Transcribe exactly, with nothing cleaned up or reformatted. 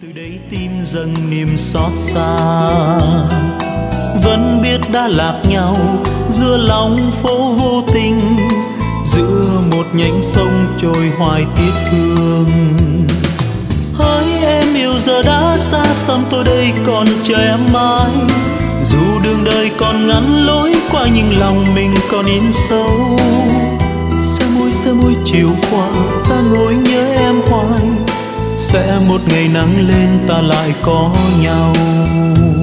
từ đây tim dâng niềm xót xa, vẫn biết đã lạc nhau giữa lòng phố vô tình, giữa một nhánh sông trôi hoài tiếc thương. Hỡi em yêu giờ đã xa xăm, tôi đây còn chờ em mãi, dù đường đời còn ngắn lối qua nhưng lòng mình còn in sâu. Sơ môi sơ môi chiều qua ta ngồi nhớ em hoài, sẽ một ngày nắng lên ta lại có nhau.